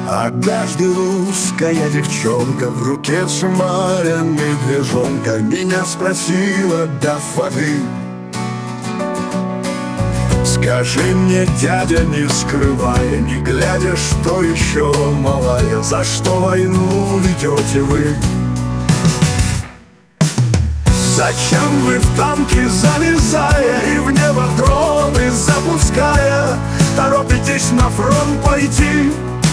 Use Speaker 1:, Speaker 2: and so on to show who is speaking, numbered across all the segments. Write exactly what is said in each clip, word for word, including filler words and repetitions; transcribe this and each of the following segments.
Speaker 1: Однажды русская девчонка в руке сжимая медвежонка меня спросила, дав воды: скажи мне, дядя, не скрывая, не глядя, что еще малая, за что войну ведете вы? Зачем вы в танки залезая и в небо дроны запуская торопитесь на фронт пойти?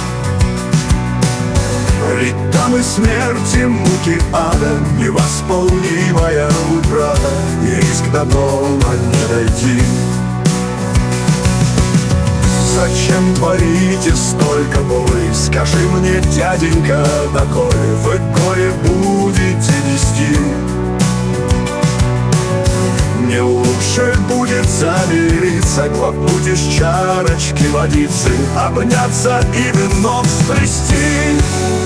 Speaker 1: Ведь там и смерти, муки ада, невосполнимая утрата, и риск до дома не дойти. Зачем творите столько боли? Скажи мне, дяденька, доколе вы горе будете нести? Не лучше будет замириться, глотнуть из чарочки водицы, обняться и вином сплести.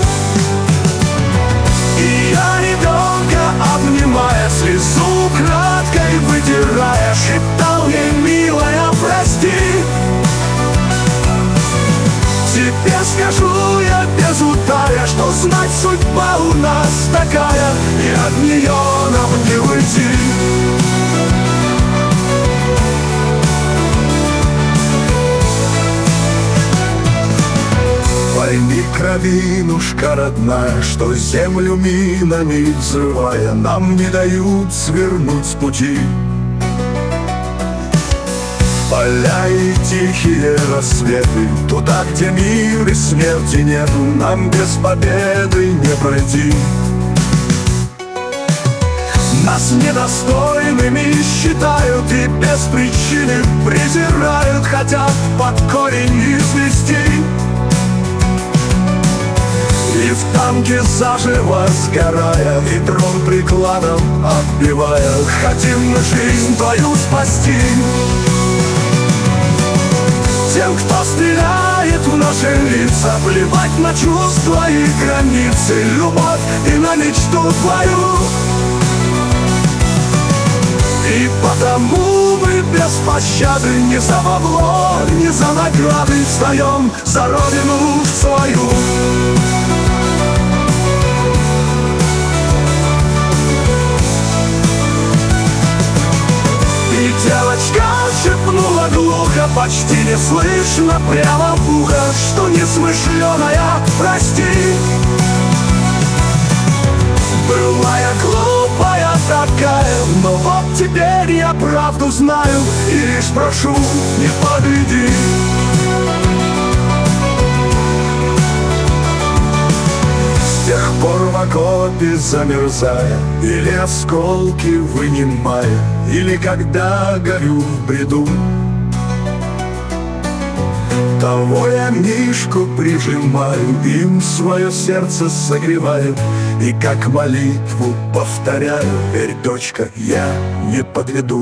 Speaker 1: И я ребенка, обнимая, слезу краткой вытирая, шептал ей: милая, прости. Тебе скажу я без утая, что знать судьба у нас такая, и от нее нам не уйти. Пойми, кровинушка родная, что землю минами взрывая, нам не дают свернуть с пути. Поля и тихие рассветы, туда, где мир и смерти нету, нам без победы не пройти. Нас недостойными считают и без причины презирают, хотят под корень извести. И в танке заживо сгорая, и дрон прикладом отбивая, хотим мы жизнь твою спасти. Тем, кто стреляет в наши лица, плевать на чувства и границы, любовь и на мечту твою. И потому мы без пощады, ни за бабло, ни за награды встаем за родину свою. И девочка шепнула глухо, почти не слышно, прямо в ухо, что несмышленая, прости. Была я глупая такая, но вот теперь я правду знаю и лишь прошу, не подведи. С тех пор в окопе замерзая, или осколки вынимая, или когда горю в бреду, того я Мишку прижимаю, им свое сердце согреваю, и как молитву повторяю: верь, дочка, я не подведу.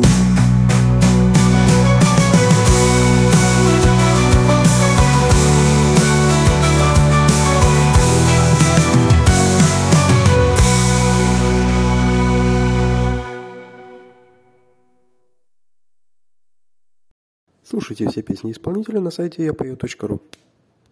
Speaker 2: Слушайте все песни исполнителя на сайте я пою точка ру.